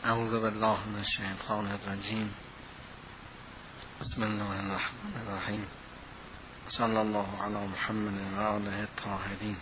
اعوذ بالله من الشیطان الرجیم. بسم الله الرحمن الرحیم. صلی الله علی محمد و آله الطاهرین.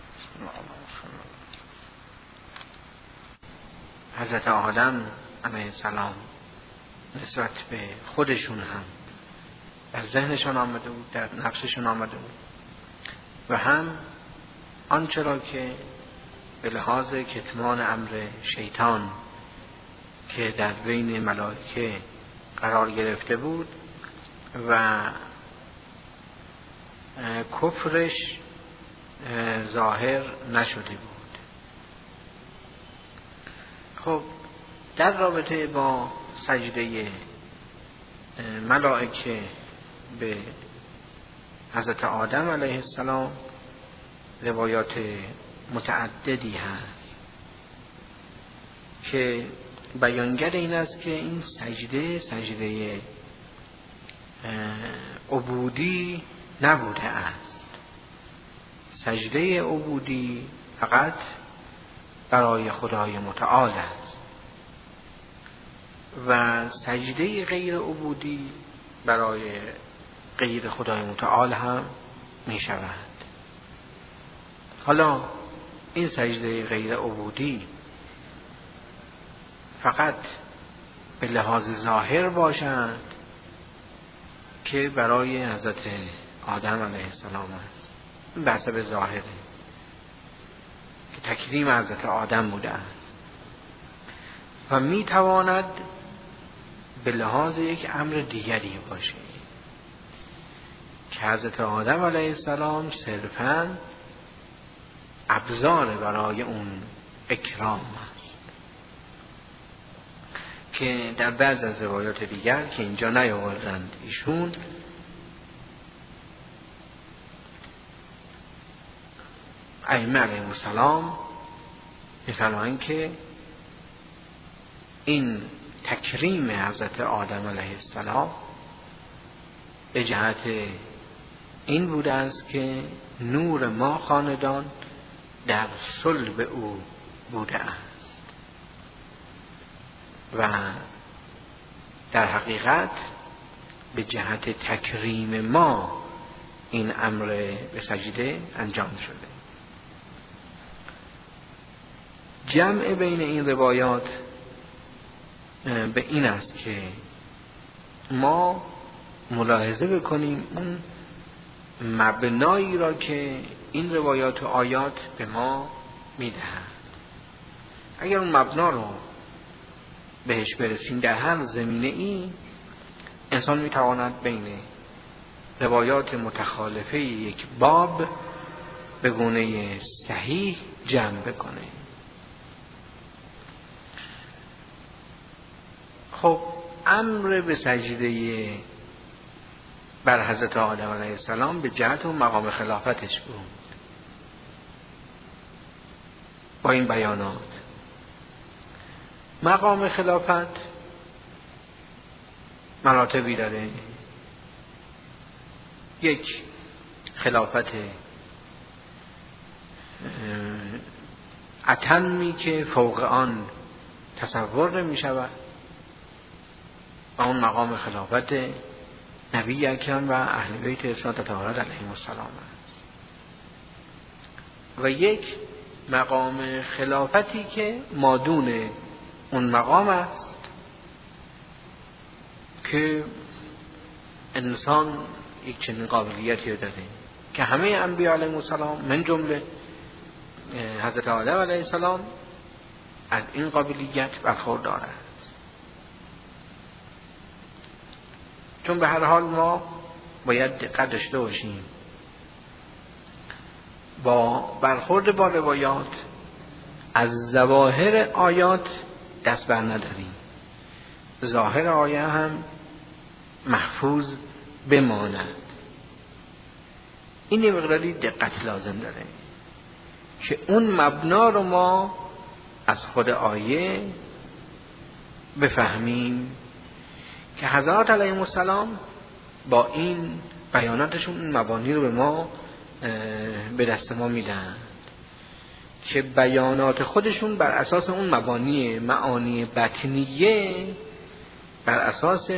حضرت آدم علیه السلام نسبت به خودشون هم در ذهنشون آمده بود، در نفسشون آمده بود و هم آنچه را که به لحاظ کتمان امر شیطان که در بین ملائکه قرار گرفته بود و کفرش ظاهر نشده بود. خب در رابطه با سجده ملائکه به حضرت آدم علیه السلام روایات متعددی هست که بیانگر این است که این سجده عبودی نبوده است. سجده عبودی فقط برای خدای متعال است و سجده غیر عبودی برای غیر خدای متعال هم می شود. حالا این سجده غیر عبودی فقط به لحاظ ظاهر باشند که برای حضرت آدم علیه السلام است. این به حسب ظاهره که تکریم حضرت آدم بوده است و می تواند به لحاظ یک امر دیگری باشه که حضرت آدم علیه السلام صرفاً ابزار برای اون اکرام است که در بعض از روایات دیگر که اینجا نیاوردند ایشون ائمه علیهم السلام می‌فرمایند که این تکریم حضرت آدم علیه السلام به جهت این بوده است که نور ما خاندان در صلب او بوده است و در حقیقت به جهت تکریم ما این امر به سجده انجام شده. جمع بین این روایات به این است که ما ملاحظه بکنیم اون مبنایی را که این روایات و آیات به ما میدهند. اگر اون مبنا رو بهش برسیم در هر زمینه ای انسان میتواند بین روایات متخالفه یک باب به گونه صحیح جمع بکنه. خب امر به سجده بر حضرت آدم علیه السلام به جهت و مقام خلافتش بود. با این بیانات مقام خلافت مراتبی داره. یک خلافت اتمی که فوق آن تصور نمی شود و اون مقام خلافت نبی اکرم و اهل بیت اصلاح طاهرات علیهم السلام است و یک مقام خلافتی که مادون اون مقام است که انسان یک چنین قابلیتی داره که همه انبیاء علیهم السلام من جمله حضرت آدم علیه السلام از این قابلیت برخوردار است. چون به هر حال ما باید دقت داشته باشیم با برخورد با روایات از ظواهر آیات دست بر نداریم. ظاهر آیه هم محفوظ بماند. این مقداری دقت لازم داره که اون مبنا رو ما از خود آیه بفهمیم که حضرات علیهم السلام با این بیاناتشون این مبانی رو به ما به دست ما میدن که بیانات خودشون بر اساس اون معانی بطنیه، بر اساس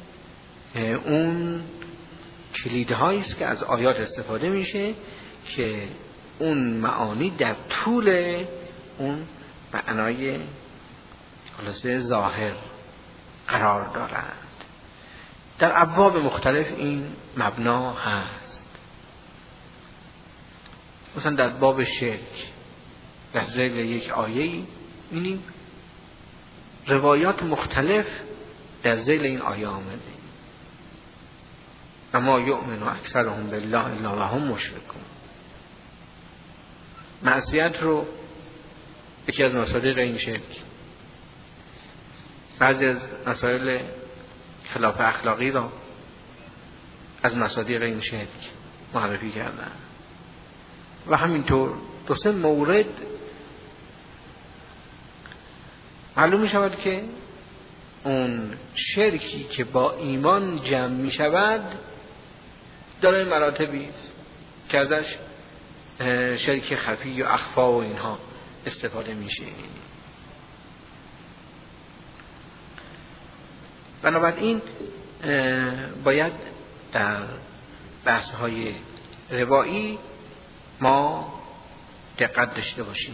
اون کلیدهایی است که از آیات استفاده میشه که اون معانی در طول اون معنای خلاصه ظاهر قرار دارند. در ابواب مختلف این مبنا هست. مثلا در باب شرک در ذیل یک آیه‌ای می‌بینیم روایات مختلف در ذیل این آیه آمده. اما یؤمن اکثرهم بالله الا وهم مشرکون. معصیت رو یکی از مصادیق این شرک، بعضی از مسائل خلاف اخلاقی را از مصادیق این شرک معرفی کردن و همینطور دو سه مورد معلوم می شود که اون شرکی که با ایمان جمع می شود داره مراتبی است که ازش شرک خفی و اخفا و اینها استفاده میشه. بنابراین باید در بحث‌های روایی ما دقت داشته باشیم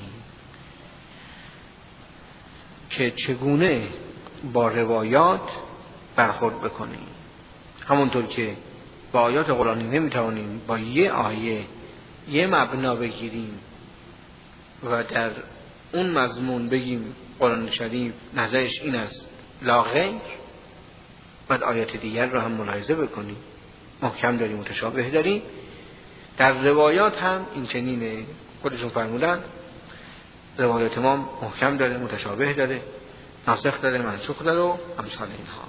که چگونه با روایات برخورد بکنیم. همونطور که با آیات قرآنی نمیتوانیم با یه آیه یه مبنا بگیریم و در اون مضمون بگیم قرآن شریف نظرش این است لا غیر، بعد آیات دیگر رو هم ملاحظه بکنیم، محکم داریم متشابه داریم. در روایات هم این چنینه، خودشون فرمودن روایات ما محکم داره، متشابه داره، ناسخ داره، منسوخ داره و امثال اینها.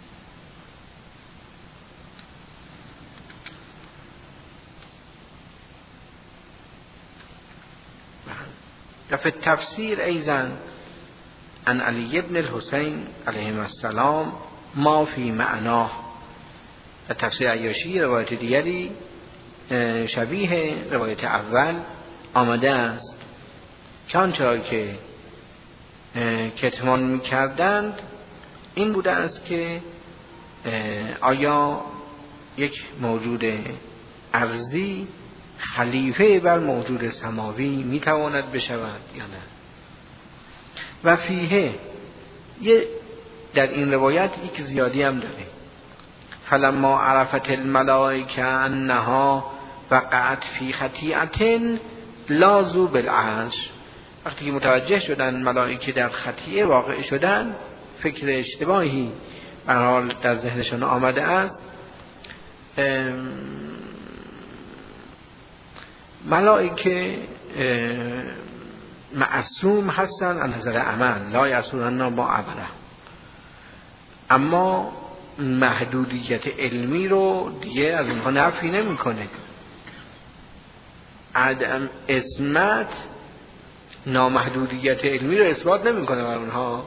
فی التفسیر ایضا عن علی بن الحسین علیه السلام ما فی معناه. در تفسیر عیاشی روایت دیگری شبیه روایت اول آمده است که آنچه که کتمان می‌کردند این بوده است که آیا یک موجود ارضی خلیفه بر موجود سماوی میتواند بشود یا نه. و فیه در این روایت یک زیادی هم داره، فلما عرفت الملائکه انها وقعت فی خطیئه لازو بالعرش. وقتی که متوجه شدن ملائکه در خطیئه واقع شدن، فکر اشتباهی به هر حال در ذهنشان آمده است، ملائکه معصوم هستن از نظر عمل، لا یعصون ما امره، اما محدودیت علمی رو دیگه از اونها نفی نمیکنه. عدم عصمت نامحدودیت علمی رو اثبات نمیکنه بر اونها.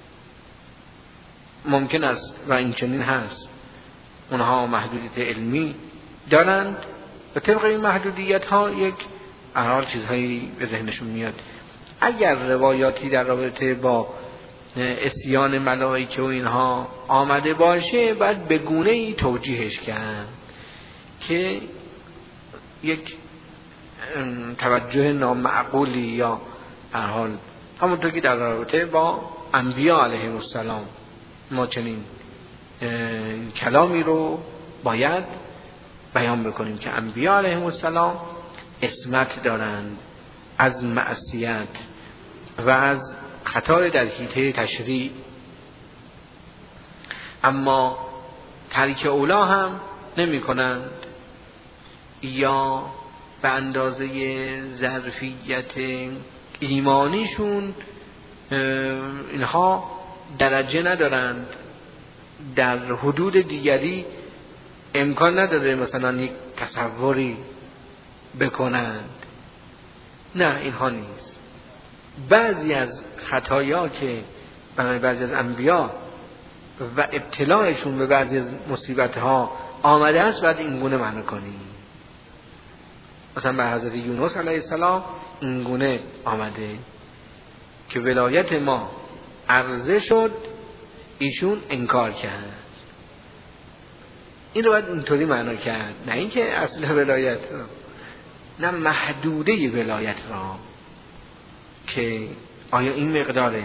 ممکن است و این چنین هست اونها محدودیت علمی دارند و طبق این محدودیت ها یک حال چیزهایی به ذهنشون میاد. اگر روایاتی در رابطه با عصیان ملائکه و اینها آمده باشه باید به گونه ای توجیهش کرد که یک توجه نامعقولی یا هر حال همونطور که در رابطه با انبیاء علیهم السلام ما چنین کلامی رو باید بیان بکنیم که انبیاء علیهم السلام عصمت دارند از معصیت و از خطا در حیطه تشریع، اما ترک اولا هم نمی کنند یا به اندازه ظرفیت ایمانیشون اینها درجه ندارند، در حدود دیگری امکان نداره مثلا یک تصوری بکنند. نه، اینها نیست. بعضی از خطایا که برای بعضی از انبیا و ابتلاعشون به بعضی از مصیبت‌ها آمده است باید این گونه معنی کنیم. مثلا به حضرت یونس علیه السلام این گونه آمده که ولایت ما عرضه شد، ایشون انکار کرد. این رو باید اینطوری معنا کرد، نه اینکه اصل ولایت را، نه محدوده ولایت را که آیا این مقداره.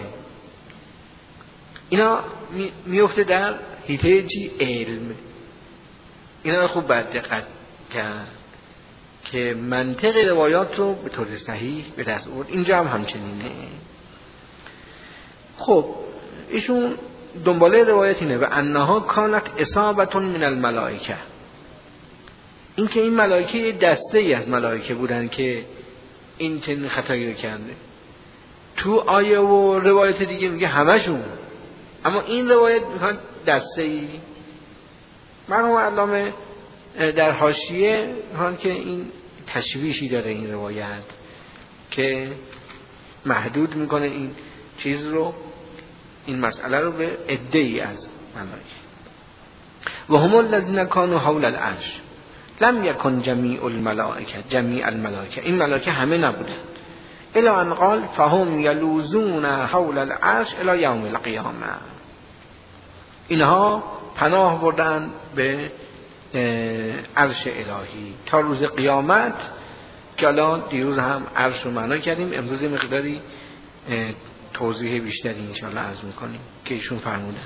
اینا میفته در حیطه چی؟ علم. اینا رو خوب باید دقت کرد که منطق روایات رو به طور صحیح به دست آورد. اینجا هم همچنینه. خب ایشون دنباله روایت اینه و انها کانت اصابتون من الملائکه، این که این ملائکه یه دسته ای از ملائکه بودن که این چنین خطایی رو کرده. تو آیه و روایت دیگه میگه همشون، اما این روایت میخواد دسته ای. مرحوم علامه در حاشیه میخواد که این تشویشی داره این روایت که محدود میکنه این چیز رو، این مسئله رو به عده‌ای از ملائکه. و هم الذین کانوا حول العرش لم یکن جمیع الملائکه، این ملائکه همه نبودن. الی ان قال فهم یلوذون حول العرش الی یوم القیامه، اینها پناه بردن به عرش الهی تا روز قیامت، که الان دیروز هم عرش رو معنا کردیم، امروز مقداری توضیح بیشتری انشاءالله عرض میکنیم که ایشون فرمودن.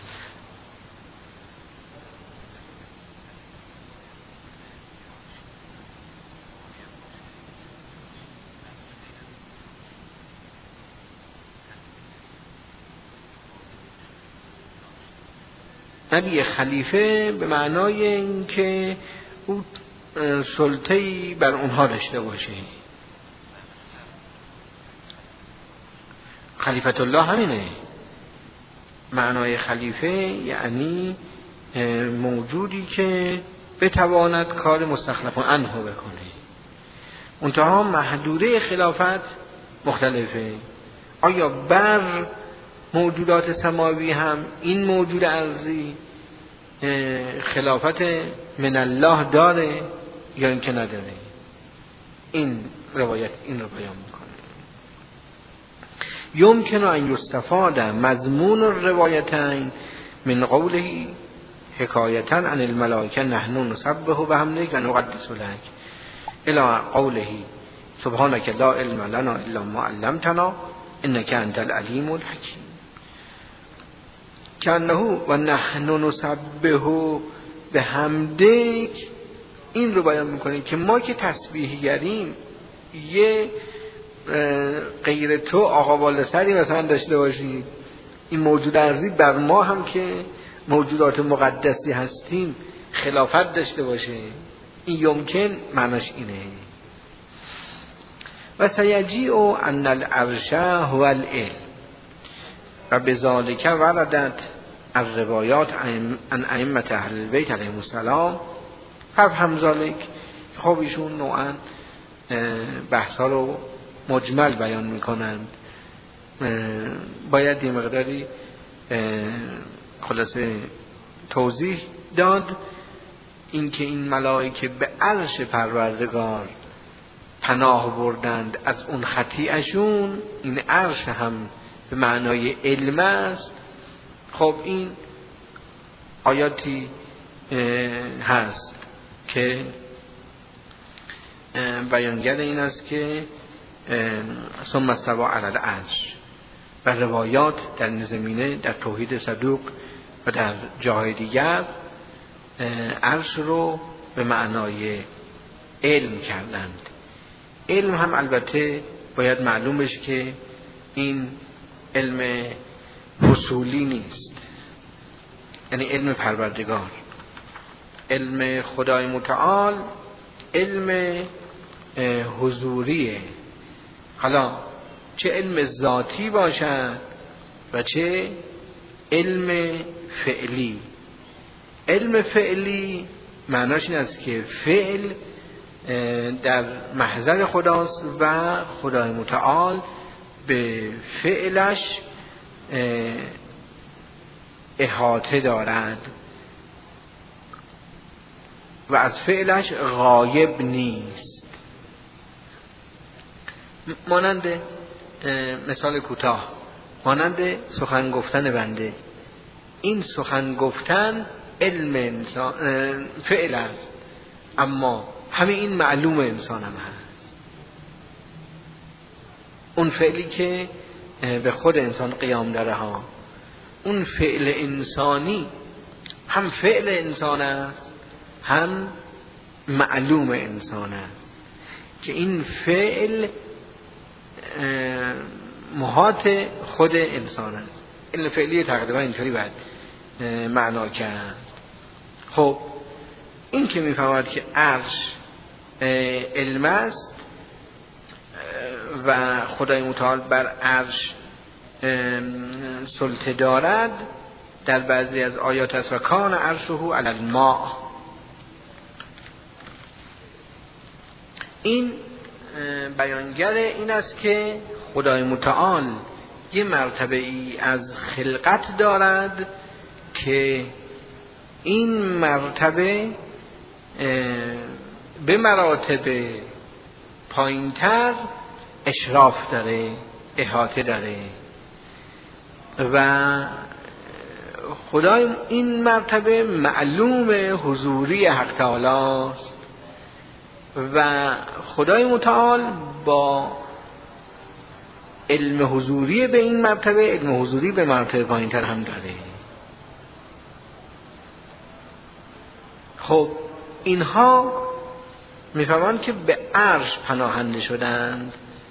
نبی خلیفه به معنای این که او سلطه‌ای بر اونها داشته باشه. خلیفت الله همینه، معنای خلیفه یعنی موجودی که بتواند کار مستخلف عنه بکنه. منتها محدوده خلافت مختلفه. آیا بر موجودات سماوی هم این موجود ارضی خلافت من الله داره یا اینکه نداره؟ این روایت این رو بیان میکنه. یمکن ان یستفاد مضمون الروایتین من قوله حکایتا عن الملائکه نحن نسبح بحمدک و نقدس لک الی قوله سبحانک لا علم لنا الا ما علمتنا انک انت العلیم الحکیم. کنه و نحن نسبح بحمدک، این رو بیان میکنه که ما که تسبیح گریم، یه غیر تو آقا بالا سری مثلا داشته باشید، این موجود ارضی بر ما هم که موجودات مقدسی هستیم خلافت داشته باشه. این یمکن معناش اینه. و سیجیء ان العرش هو العلم و بذالک وردت الروایات عن ائمه اهل البیت علیهم السلام فهم ذالک. خب ایشون نوعا بحثا رو مجمل بیان میکنند، باید یه مقداری خلاصه توضیح داد. اینکه این ملائکه به عرش پروردگار پناه بردند از اون خطیئشون، این عرش هم به معنای علم است. خب این آیاتی هست که بیانگر این است که ثم استوى علی العرش، و روایات در این زمینه در توحید صدوق و در جاهای دیگر عرش رو به معنای علم کردند. علم هم البته باید معلوم بشه که این علم حصولی نیست، یعنی علم پروردگار، علم خدای متعال علم حضوریه. حالا چه علم ذاتی باشد و چه علم فعلی. علم فعلی معناش این است که فعل در محضر خداست و خدای متعال به فعلش احاطه دارد و از فعلش غایب نیست. مانند مثال کوتاه، مانند سخن گفتن بنده. این سخن گفتن علم انسان فعل است، اما همه این معلوم انسان هم هست. اون فعلی که به خود انسان قیام داره ها، اون فعل انسانی هم فعل انسان است هم معلوم انسان است، که این فعل محاط خود انسان است. علم فعلی تقریبا اینطوری باید معنا کرد. خب این که میفهمد که عرش علم است و خدای متعال بر عرش سلطه دارد، در بعضی از آیات است و کان عرشه علی الماء. این بیانگر این است که خدای متعال یه مرتبه ای از خلقت دارد که این مرتبه به مراتب پایینتر اشراف داره، احاطه داره و خدای این مرتبه معلوم حضوری حق تعالی است و خدای متعال با علم حضوری به این مرتبه علم حضوری به مرتبه پایینتر هم داره. خب اینها میفهمند که به عرش پناهنده شدند،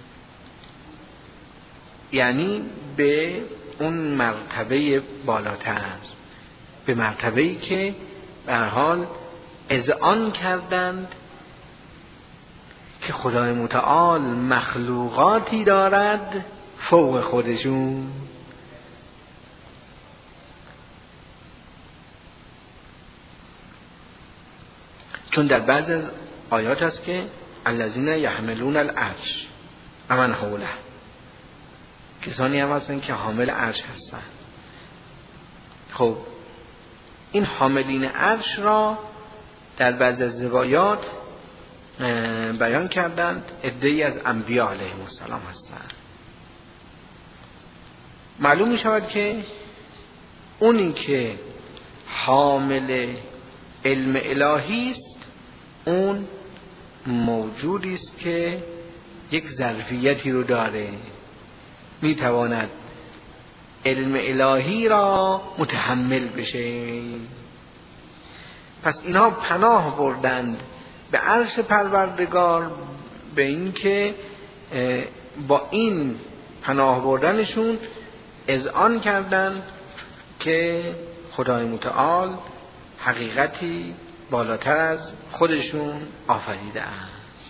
یعنی به اون مرتبه بالاتر، به مرتبه‌ای که به هر حال اذعان کردند که خدای متعال مخلوقاتی دارد فوق خودشون. چون در بعض آیات هست که الذین یحملون العرش و من حوله، کسانی هم هستن که حامل عرش هستن. خب این حاملین عرش را در بعض از روایات بیان کردند عده‌ای از انبیا علیهم السلام هستند. معلوم می شود که اونی که حامل علم الهی است اون موجودی است که یک ظرفیتی رو داره، می تواند علم الهی را متحمل بشه. پس اینا پناه بردند به عرش پروردگار، به این که با این پناه بردنشون اذعان کردند که خدای متعال حقیقتی بالاتر از خودشون آفریده است.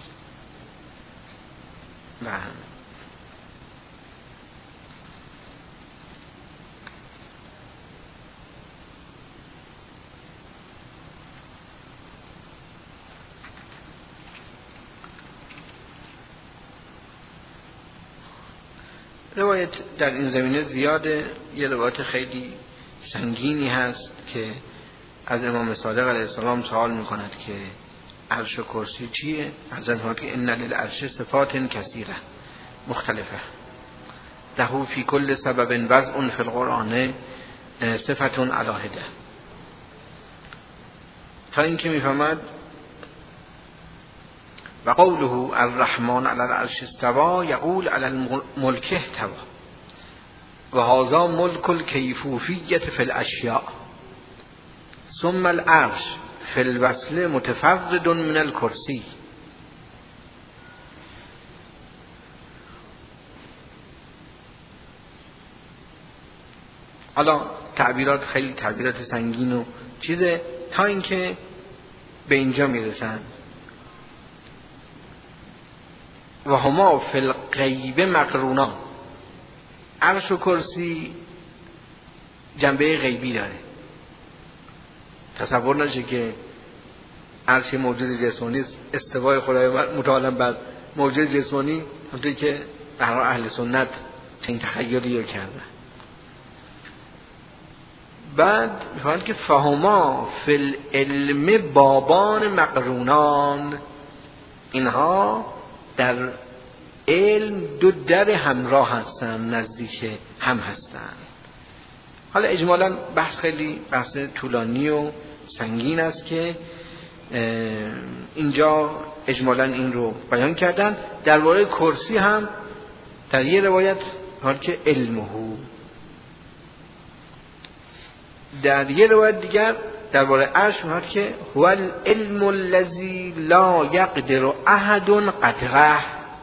روایت در این زمینه زیاده. یه روایت خیلی سنگینی هست که از امام صادق علیه السلام سوال میکند که عرش و کرسی چیه؟ از آنها که ان للعرش صفات کثیره مختلفه له فی کل سبب وضع فی القرآن صفت علاهده، تا اینکه میفهمد و قوله الرحمن علی العرش استوى یقول علی الملک احتوى و هذا ملک الکیفوفیة فی الاشیاء ثم العرش فی الوصل متفرد من الکرسی. حالا تعبیرات خیلی تعبیرات سنگین و چیزه، تا اینکه به اینجا میرسن و هما فی الغیب مقرونا. عرش و کرسی جنبه غیبی داره. تصور نشه که عرش موجود جسمانی استوای خدای متعال بر موجود جسمانی، همونطوری که در اهل سنت چنین تخیلی رو کرده. بعد می‌فهمند که فهما فی العلم بابان مقرونان، اینها در علم دو در همراه هستن، نزدیک هم هستن. حالا اجمالا بحث خیلی بحث طولانی و سنگین است که اینجا اجمالا این رو بیان کردن. درباره کرسی هم در یه روایت حال که علمه، در یه روایت دیگر درباره عرش حال که هو العلم الذی لا یقدر احد قدره،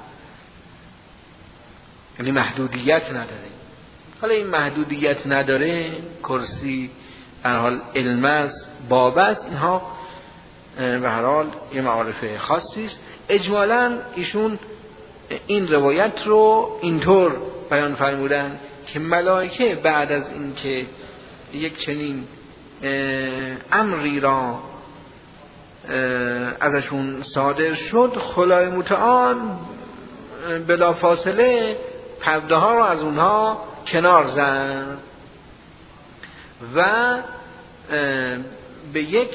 یعنی محدودیت نداره. حالا این محدودیت نداره، کرسی در حال علم است، باب است، اینها به هر حال یه معارف خاصی است. اجمالاً ایشون این روایت رو اینطور بیان فرمودن که ملائکه بعد از این که یک چنین امری را ازشون صادر شد، خدای متعال بلا فاصله پرده ها را از اونها کنار زد و به یک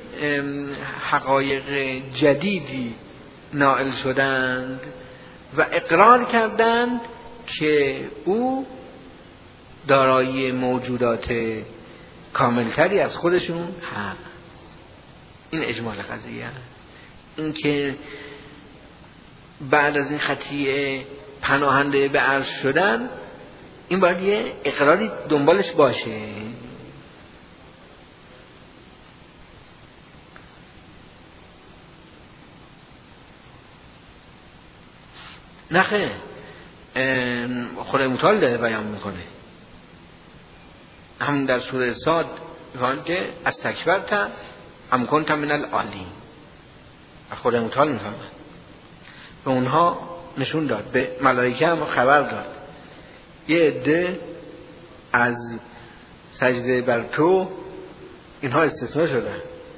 حقایق جدیدی نائل شدند و اقرار کردند که او دارای موجودات کاملتری از خودشون هست. این اجمال قضیه است. این که بعد از این خطیه پناهنده به عرش شدن، این باید یه اقراری دنبالش باشه. نخه خدای متعال داره بیان میکنه، همون در سوره صاد میگن که از تکبرت ام کنت من العالی، خدای متعال میفهمه به اونها نشون داد، به ملائکه هم خبر داد یه عده از سجده بر تو اینها استثناء شدن،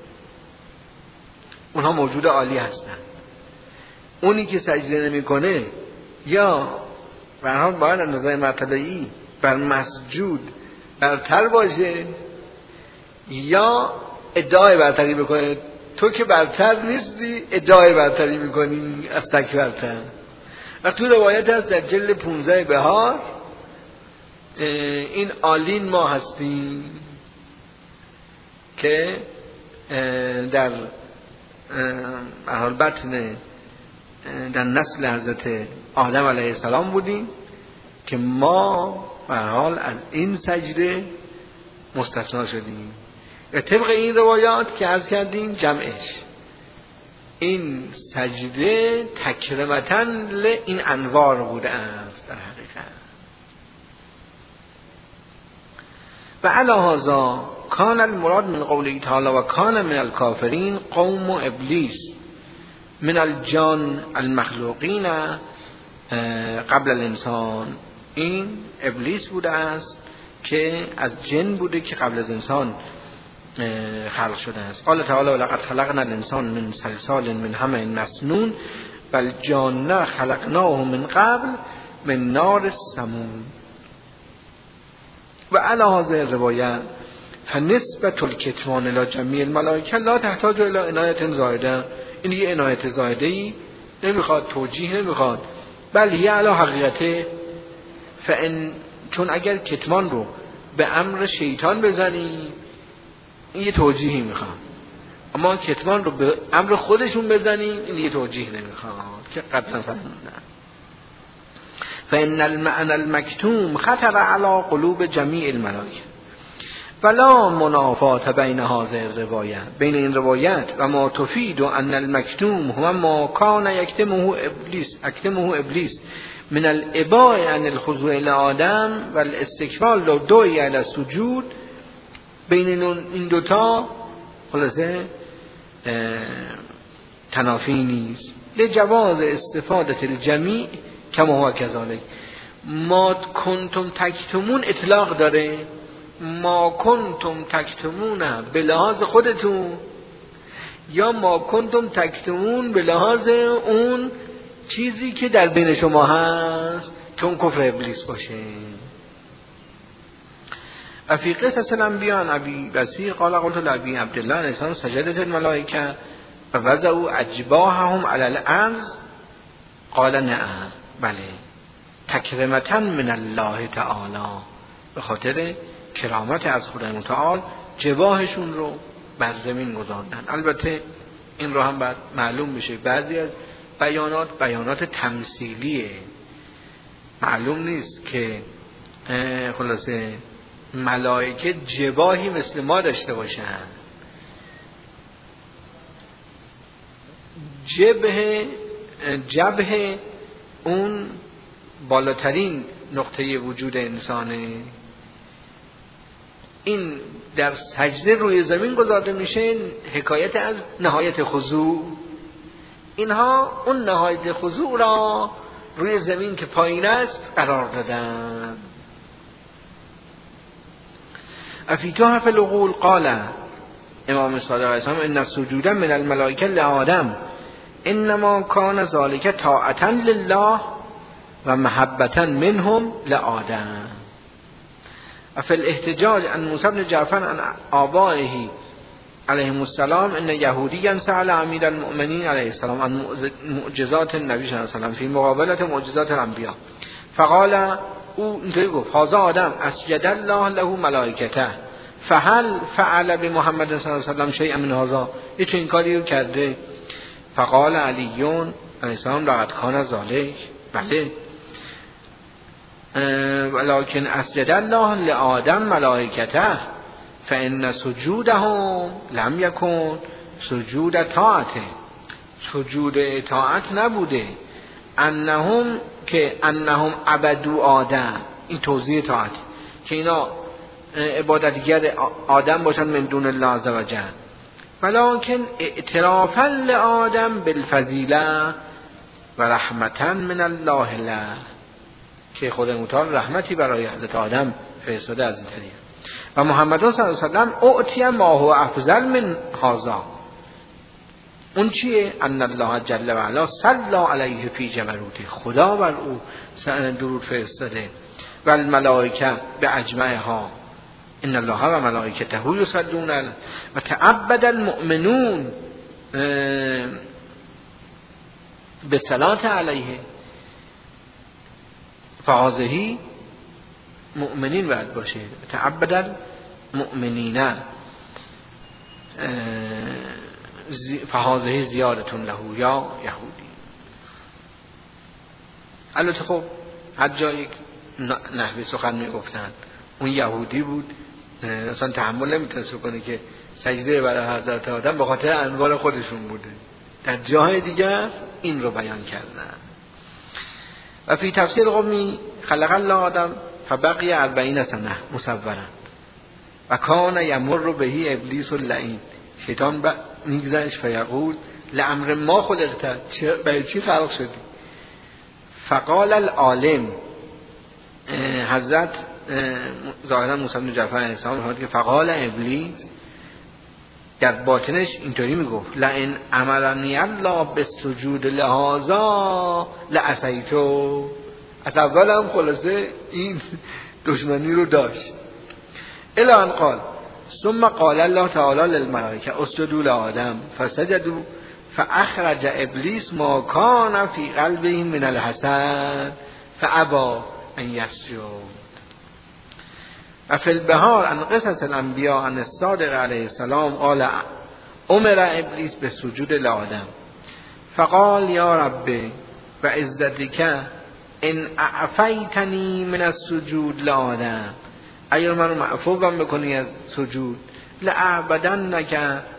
اونها موجود عالی هستن. اونی که سجده نمیکنه یا به هر حال باید اندازه مرتبه‌ای بر مسجود برتر باشه یا ادعای برتری بکنه. تو که برتر نیستی، ادعای برتری میکنی از تکبرتر. و تو روایت هست در جلد 15 بهار این آلین ما هستیم که در حال بطن در نسل حضرت آدم علیه السلام بودیم که ما به حال از این سجده مستثنا شدیم. طبق این روایات که عرض کردیم جمعش این سجده تکرمتن این انوار بوده است در حقیقت. و علی هذا کان المراد من قوله تعالی و کان من الکافرین قوم ابلیس من الجان المخلوقین قبل الانسان. این ابلیس بوده است که از جن بوده که قبل از انسان خلق شده است. قال تعالی ولقد خلقنا الانسان من صلصال من حمأ مسنون بل جان خلقناه من قبل من نار السموم. و علی هذه الروایه فنسبت الکتمان الی جمیع الملائکه لا تحتاج الی عنایت زائده. این یه عنایت زائده ای نمیخواد، توجیه نمیخواد، بل یه علی حقیقته. فان چون اگر کتمان رو به امر شیطان بزنی این یه توجیهی میخواد، اما کتمان رو به امر خودشون بزنی این یه توجیه نمیخواد که قبلا فرمودن. فان المعنى المكتوم خطر على قلوب جمیع الملائکه ولا منافات بین هذه الروایه، بین این روایت و ما تفید ان المكتوم هو ما کان یکتمه ابلیس من الاباء عن الخضوع لآدم و الاستکبار لو دعی علی السجود. بین این دوتا خلاصه تنافی نیست. لجواز استفاده الجمیع کما هو کذالک. ما کنتم تکتمون اطلاق داره، ما کنتم تکتمون به لحاظ خودتون یا ما کنتم تکتمون به لحاظ اون چیزی که در بین شما هست چون کفر ابلیس باشه. و فی قصص الانبیاء ابی بصیر قال قلت لابی عبدالله انسان سجدت الملائکه و وضعوا اجباههم علی الارض قال نعم. بله تکرمتن من الله تعالی، به خاطر کرامت از خدای متعال جباهشون رو بر زمین گذاردن. البته این رو هم باید معلوم بشه بعضی از بیانات تمثیلیه، معلوم نیست که خلاصه ملائکه جباهی مثل ما داشته باشن. جبه اون بالاترین نقطه وجود انسانه، این در سجده روی زمین گذارده میشه، حکایت از نهایت خضوع. اینها اون نهایت خضوع را روی زمین که پایین است قرار دادن. افی تحف العقول قال امام صادق علیه السلام ان السجود من الملائکه لآدم انما کان ذلک طاعتا لله و محبتا منهم لآدم. افی الاحتجاج عن موسی بن جعفر عن آبائه علیهم السلام ان یهودیا سأل امیر المؤمنین علیه السلام عن معجزات النبی صلی الله علیه وسلم فی مقابلت معجزات الانبیاء فقال، او اینطوری گفت هذا آدم اسجد الله له ملائکته فهل فعل بمحمد صلی الله علیه وسلم شیئا من هذا، یه چنین کاری رو کرده؟ فقال علیون علیه السلام لقد کان ذلک، بله ولكن اسجد الله لآدم ملائکته فان سجودهم لم یکن سجود طاعته، سجود اطاعت نبوده، انهم عبدوا آدم، این توضیح طاعت که اینا عبادتگر آدم باشن من دون الله عز و جل، ولكن اعترافا لآدم بالفضیله و رحمتا من الله له، که خدای متعال رحمتی برای حضرت آدم فرستاده از این طریق. و محمد صلی الله علیه و سلم اعطی ما هو افضل من هذا، اون چیه؟ ان الله جل و علا صلی علیه فی جبروته، خدا بر او درود فرستاده، و الملائکه به اجمعها ان الله و ملائکته یصلون و تعبد المؤمنون به صلات علیه، فهذه مؤمنین باید باشه، تعبد المؤمنین فهذه زیارتون له یا یهودی. البته خب هر جایی نحوی سخن میگفتن، اون یهودی بود اصلا تحمل نمیتونست کنه که سجده برای حضرت آدم به خاطر انوار خودشون بوده، در جای دیگر این رو بیان کردن. و فی تفسیر قومی خلق الله آدم فبقی 40 سنه مصورا و کان یمر بهی ابلیس اللعین، شیطان میگذشت فیقول لامر ما خلقت، برای چی خلق شدی؟ فقال العالم، حضرت ظاهرا موسی بن جعفر علیه السلام فرمود که فقال ابلیس، در باطنش اینطوری میگفت لئن امرنی الله بالسجود لهذا لعصیتو، از اول هم خلاصه این دشمنی رو داشت. الی ان قال ثم قال الله تعالی للملائکه اسجدوا لآدم فسجدوا فاخرج ابلیس ما کان فی قلبه من الحسد فابى ان یسجد. و فی البحار عن قصص الانبیاء عن الصادق علیه السلام قال امر ابلیس به سجود لآدم فقال یا رب و عزتک ان اعفیتنی من السجود لآدم، اگر من رو معفوم بکنی از سجود، لأعبدنک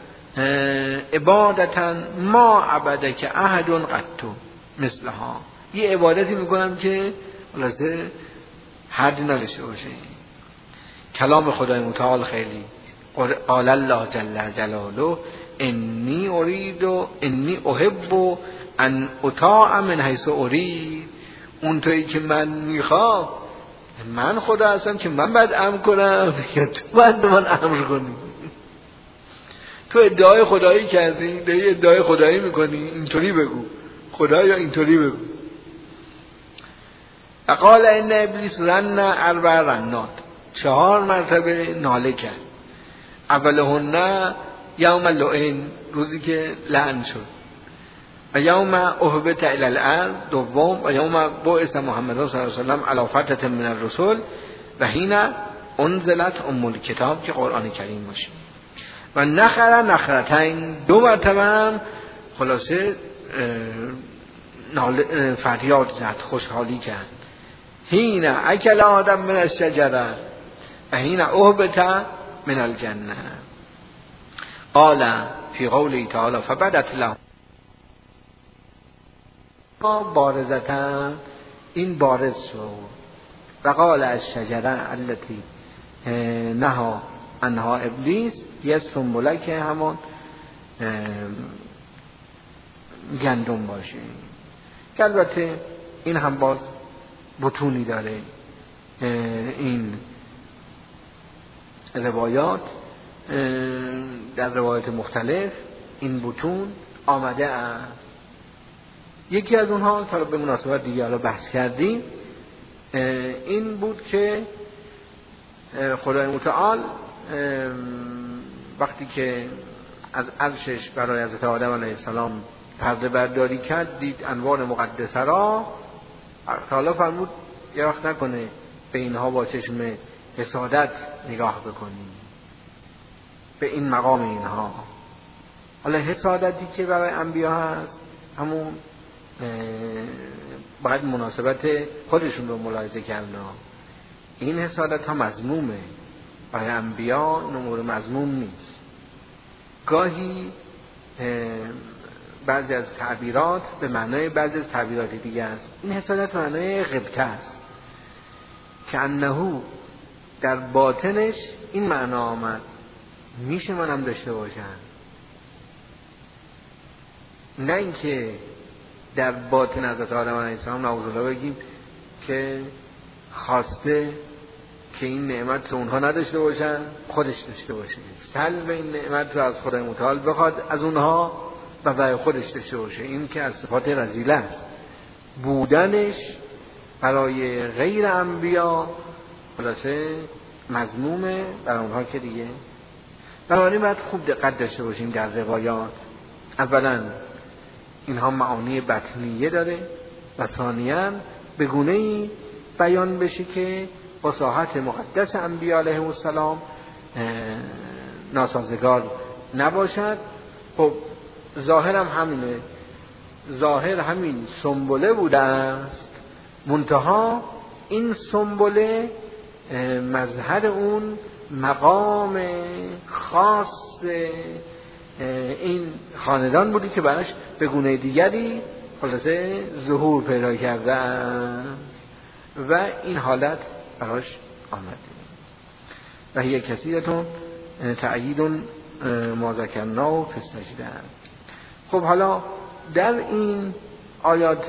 عبادتا ما عبدک احد قط مثلها، یه عبادتی میکنم که خلاصه حد نداشته باشه. کلام خدای متعال خیلی قال الله جل جلاله انی ارید و انی احب ان اطاع من حیث ارید، اون تویی که من میخوام، من خدا هستم که من باید امر کنم یا تو باید به من امر کنی؟ تو ادعای خدایی کردی، داری ادعای خدایی میکنی، اینطوری بگو خدا یا اینطوری بگو. قال ان ابلیس رن 4 رنات، 4 مرتبه ناله کرد. اولهن یوم اللعین، روزی که لعن شد. و یوم اهبط الی الارض دوم و یوم بعث محمد صلی الله علیه و سلم علی فترة من الرسل و حین انزلت ام الکتاب که قرآن کریم باشه و نخرتین دو مرتبه هم خلاصه فریاد زد، خوشحالی کرد. حین اکل آدم من الشجره و حین اهبط من الجنه. قال فی قوله تعالی فبدت له بارزتا، این بارز شد. و قال الشجره التي نها عنها ابلیس، یه سنبله که همون گندم باشه که البته این هم باز بطونی داره. این روایات در روایات مختلف این بطون آمده است. یکی از اونها که به مناسبت دیگه رو بحث کردیم این بود که خدای متعال وقتی که از عرشش برای حضرت آدم علیه السلام پرده برداری کرد، دید انوار مقدسه را، تعالی فرمود یه وقت نکنه به اینها با چشم حسادت نگاه بکنی، به این مقام اینها. حالا حسادتی که برای انبیا هست همون باید مناسبت خودشون رو ملاحظه کردن. این حسادت ها مذمومه، برای انبیا این امور مذموم نیست. گاهی بعضی از تعبیرات به معنای بعضی از تعبیرات دیگه است. این حسادت معنای غبطه است که انهو در باطنش این معنا آمد، میشه منم داشته باشم، نه اینکه در باطن حضرت آدم علیه السلام نعوذ الله بگیم که خواسته که این نعمت رو اونها نداشته باشن خودش داشته باشه، سلب این نعمت رو از خدای متعال بخواد از اونها و برای خودش داشته باشه. این که از صفات رذیله است. بودنش برای غیر انبیا خلاصه مذمومه، برای اونها که دیگه. بنابراین باید خوب دقت داشته باشیم در روایات. اولا اینها معانی بطنیه داره و ثانیاً به گونه‌ای بیان بشه که با ساحت مقدس انبیا علیهم السلام ناسازگار نباشد. خب ظاهر هم همینه، ظاهر همین سنبله بوده است، منتها این سنبله مظهر اون مقام خاص این خاندان بودی که براش به گونه دیگری خلاصه ظهور پیدا کرده است و این حالت براش آمده. و هی کثیرتون تأیید ما ذکرناه فی السجده. خب حالا در این آیات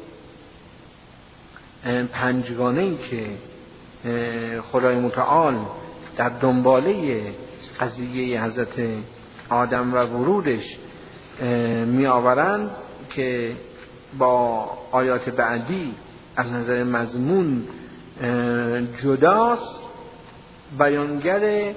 پنجگانه‌ای که خدای متعال در دنباله قضیه حضرت آدم و ورودش می آورند که با آیات بعدی از نظر مضمون جداست، بیانگر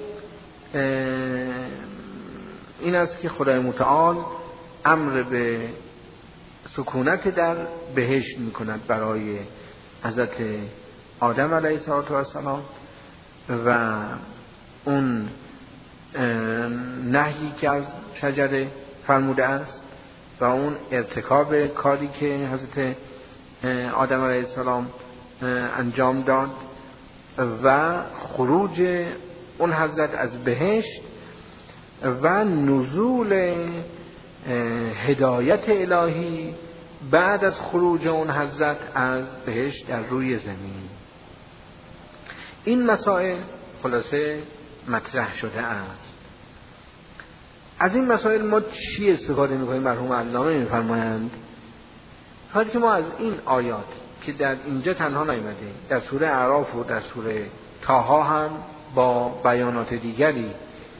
این است که خدای متعال امر به سکونت در بهشت می کند برای حضرت آدم علیه السلام و اون نهی که از شجره فرموده است و اون ارتکاب کاری که حضرت آدم علیه السلام انجام داد و خروج اون حضرت از بهشت و نزول هدایت الهی بعد از خروج اون حضرت از بهشت در روی زمین. این مسائل خلاصه مطرح شده است. از این مسائل ما چی استفاده می‌کنیم؟ مرحوم علامه می‌فرمایند حالی که ما از این آیات که در اینجا تنها نیامده، در سوره اعراف و در سوره طه هم با بیانات دیگری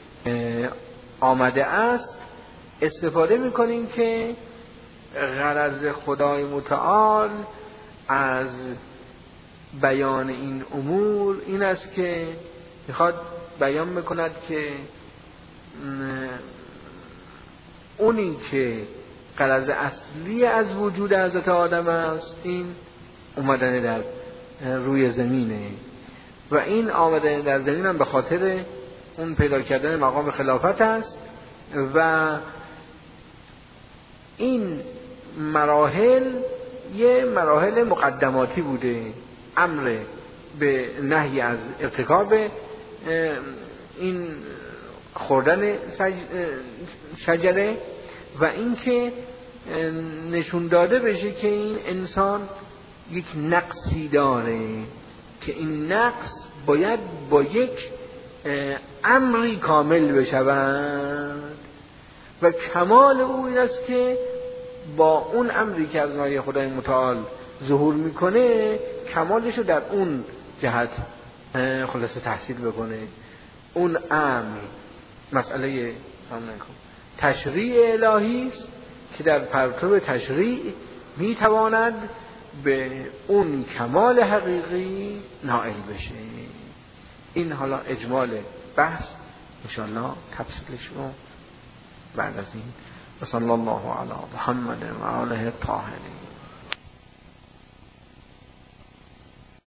آمده است استفاده می‌کنیم که غرض خدای متعال از بیان این امور این است که میخواد بیان میکند که اونی که غرض اصلی از وجود حضرت آدم است این اومدن در روی زمینه و این آمدن در زمین هم به خاطر اون پیدا کردن مقام خلافت است و این مراحل یه مراحل مقدماتی بوده، امر به نهی از ارتکاب این خوردن شجره و اینکه نشون داده بشه که این انسان یک نقصی داره که این نقص باید با یک امری کامل بشود و کمال او این است که با اون امری که از ناحیه خدای متعال ظهور میکنه کمالش رو در اون جهت خلاصه تحصیل بکنه. اون امر مسئله تشریع الهی است که در پرتو تشریع میتواند به اون کمال حقیقی نائل بشه. این حالا اجمال بحث، انشاءالله تفصیلش رو بعد از این. صلی الله علی محمد و آله الطاهرین.